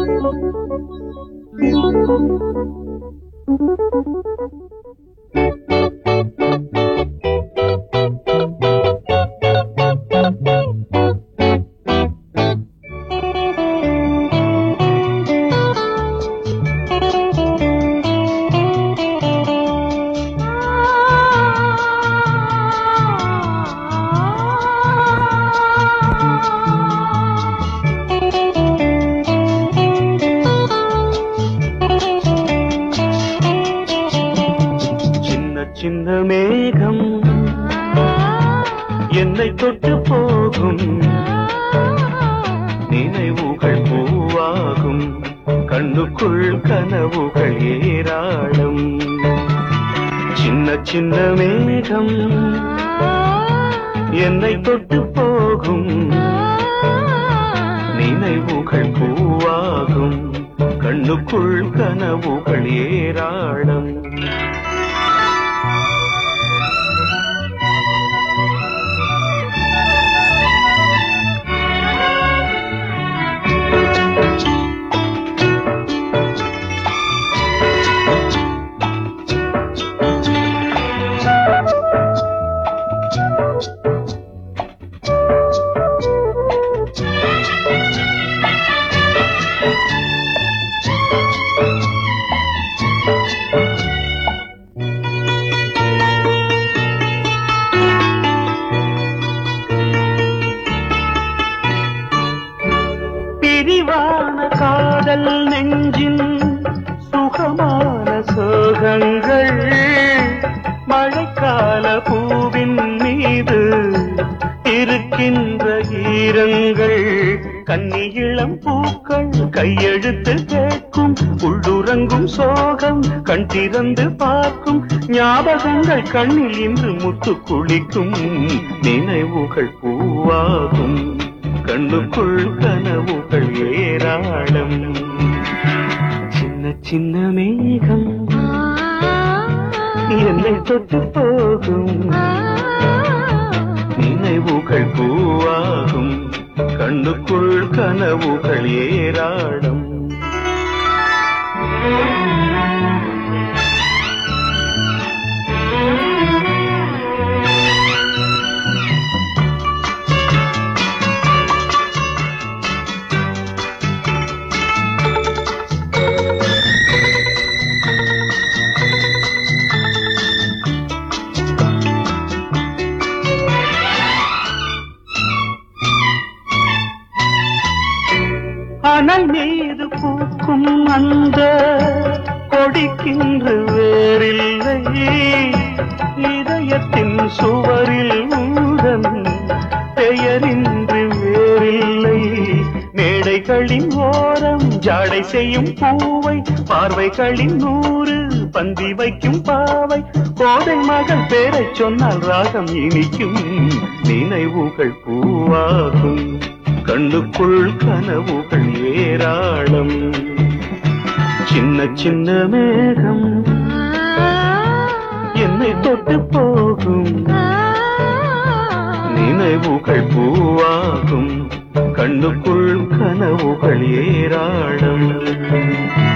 சின்ன மேகம் என்னை தொட்டு போகும், நினைவுகள் பூவாகும், கண்ணுக்குள் கனவுகள் ஏராளம். சின்ன சின்ன மேகம் என்னை தொட்டு போகும், நினைவுகள் பூவாகும், கண்ணுக்குள் கனவுகள் ஏராளம். பிரிவான காதல் நெஞ்சின் சுகமான சோகங்கள், மழைக்கால பூவின் மீது இருக்கின்ற ஈரங்கள், கன்னி இளம் பூக்கள் கையெழுத்து கேட்கும், உள்ளுறங்கும் சோகம் கண் திறந்து பார்க்கும், ஞாபகங்கள் கண்ணில் இன்று முத்து குளிக்கும், நினைவுகள் பூவாகும், கண்ணுக்குள் கனவுகள் ஏராளம். சின்ன சின்ன மேகம் என்னை தொட்டு போகும், நினைவுகள் பூவாகும், கண்ணுக்குள் கனவுகள் ஏராளம். அனல் மீது பூக்கும் அந்த கொடிக்கின்று வேறில்லை, இதயத்தின் சுவரில் உந்தன் பெயரின்றி வேறில்லை, மேடைகளின் ஓரம் ஜாடை செய்யும் பூவை, பார்வைகளின் 100 பந்தி வைக்கும் பாவை, கோதை மகள் பேரை சொன்னால் ராகம் இனிக்கும், நினைவுகள் பூவாகும், கண்ணுக்குள் கனவுகள் ஏராளம். சின்ன சின்ன மேகம் என்னை தொட்டு போகும், நினைவுகள் பூவாகும், கண்ணுக்குள் கனவுகள் ஏராளம்.